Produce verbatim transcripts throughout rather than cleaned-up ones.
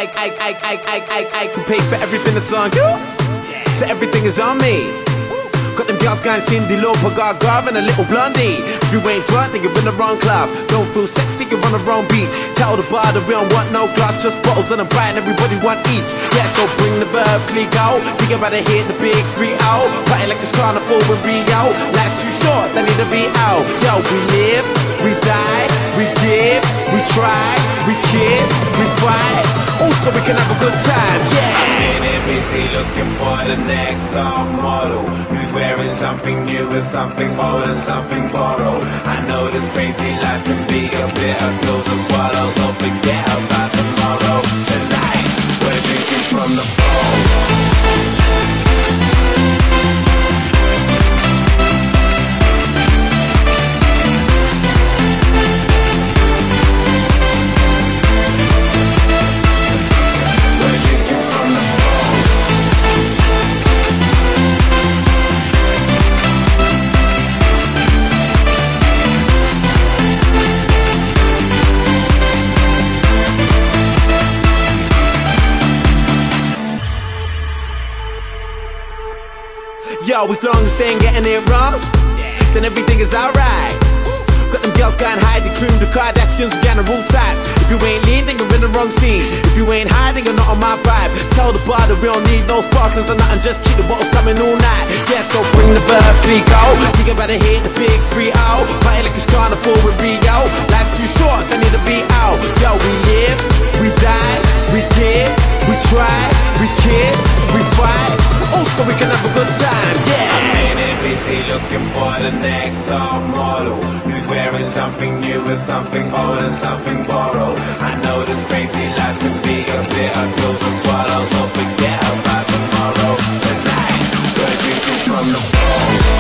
I, I, I, I, I, I, I can pay for everything that's on you. So everything is on me. Got them girls going Cindy Lauper, Gaga and a little blondie. If you ain't drunk, then you're in the wrong club. Don't feel sexy, you're on the wrong beach. Tell the bar that we don't want no glass, just bottles and a brand, everybody want each. Yeah, so bring the verb, click out. We about to hit the big three out. Party like it's carnival in Rio. Life's too short, they need to be out. Yo, we live, we die, we give, we try, we kiss, we fight. Also, we can have a good time, yeah. I'm in busy looking for the next top model who's wearing something new and something old and something borrowed. I know this crazy life can be a bitter pill to swallow, so forget about tomorrow. Tonight, we're drinking from the bowl. Yo, as long as they ain't getting it wrong, then everything is alright. Got them girls going hide, the cream, the Kardashians, we got the rule ties. If you ain't lean, then you're in the wrong scene. If you ain't hiding, you're not on my vibe. Tell the bar that we don't need no sparklers or nothing, just keep the bottles coming all night. Yeah, so bring the verb, three go. We about to hit the big three out. Party like it's carnival with Rio. Life's too short, they need to be out. Yo, we live, we die, we give, we try, we kiss, we fight. Also, we can have a good time, yeah. I'm in it busy looking for the next top model who's wearing something new and something old and something borrowed. I know this crazy life can be a bitter pill to swallow, so forget about tomorrow. Tonight, we're drinking from the bowl.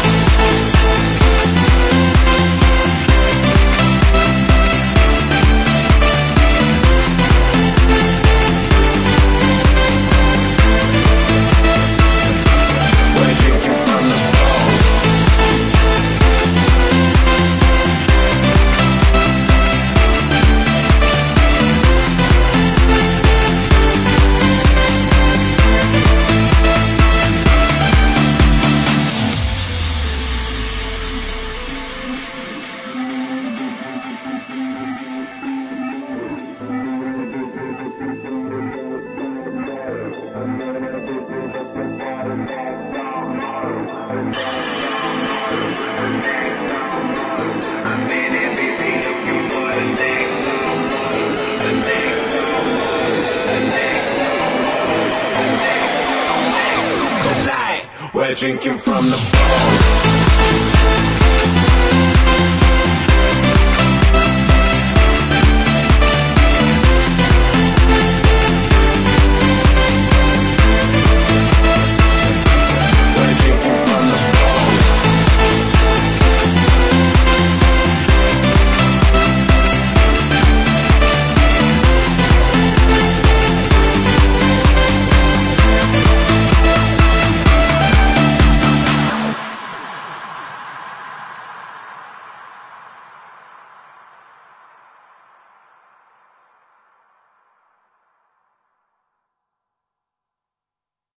We're drinking from the bowl.